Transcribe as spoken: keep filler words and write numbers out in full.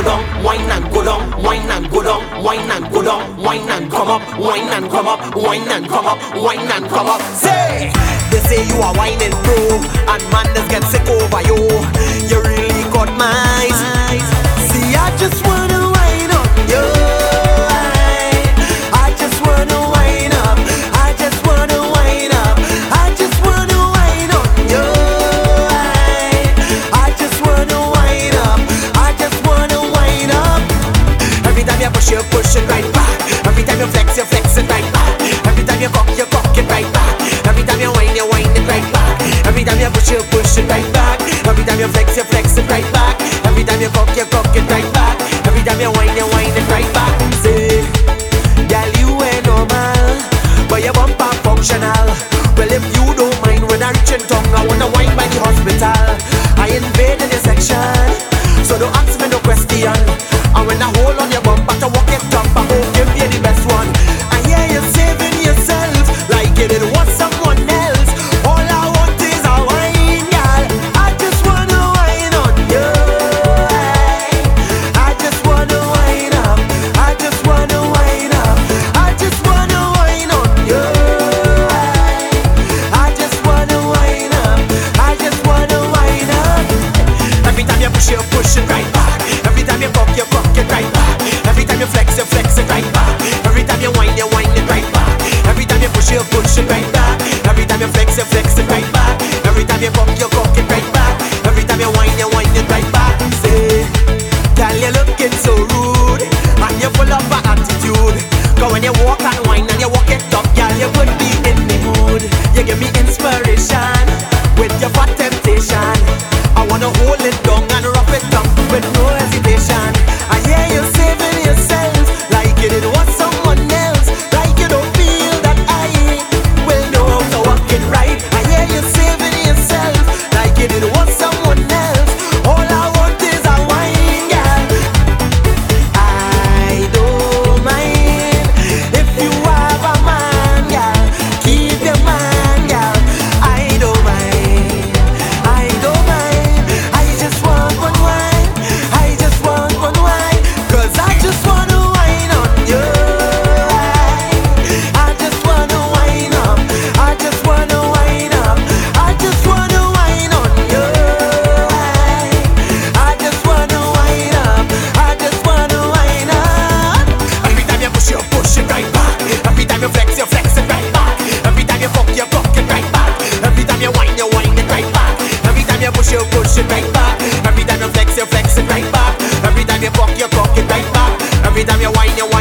down, wine and go down, wine and go down, wine and go down, wine and come up, wine and come up, wine and come up, wine and come up. Say, they say you are whining bro, and man just get sick over you. You really got my eyes. See, I just wanna wine on you. I just wanna wine up. I just wanna wine up. I just wanna wine on you. I just wanna wine up. I just wanna wine up. Every time you push, you push it right back. Every time you flex, you flex it right back. Every time you cock, you cock it right back. Every time you whine, you whine it right back. Every time you push, you push it right back. Every time you flex, you flex it right back. Every time you cock, you cock it right back. Every time you whine, you whine it right back. Say, girl, you ain't normal, but your bumper functional. Well, if you don't mind when I reach in tongue, I wanna wine by the hospital. I invaded your section, so don't ask me no question. And when I hold on your bumper to walk it up, I won't give you the best one. I hear you saving yourself like you didn't want someone else. All I want is a wine, girl. I just wanna wine on you. I just wanna wine up. I just wanna wine up. I just wanna wine on you. I just wanna wine up. I just wanna wine up. Every time you push, you push it right back. Every time you cock, you cock it right back. Every time you flex, you flex it right back. Every time you whine, you whine it right back. Every time you push, you push it right back. Every time you flex, you flex it right back. Every time you cock, you cock it right back. Every time you whine, you whine it right back. Say, girl, you looking so rude, and you're full of an attitude. Cause when you walk and whine and you walk it up, girl, you could be in the mood. You give me inspiration with your fat temptation. I wanna hold it down and rough it up with no hesitation. I hear you saving yourself like you didn't want someone else. Like you don't feel that I will know how to walk it right. I hear you saving yourself like you didn't want someone else. All I want is a wine, girl. I don't mind if you have a man, girl. Keep your man, girl. I don't mind. I don't mind. I just want one wine. I just want one wine. Cause I just wanna wine on you. I just wanna wine up. I just wanna wine up. I just wanna wine on you. I just wanna wine up. I just wanna wine up. Every time you push, you push it right back. Every time you flex, you flex it right back. Every time you cock, you cock it right back. Every time you whine, you whine it right back. Every time you push, you push it right back. Every time you flex, you flex it right back. Every time you cock, you cock it right back. Every time you whine, you whine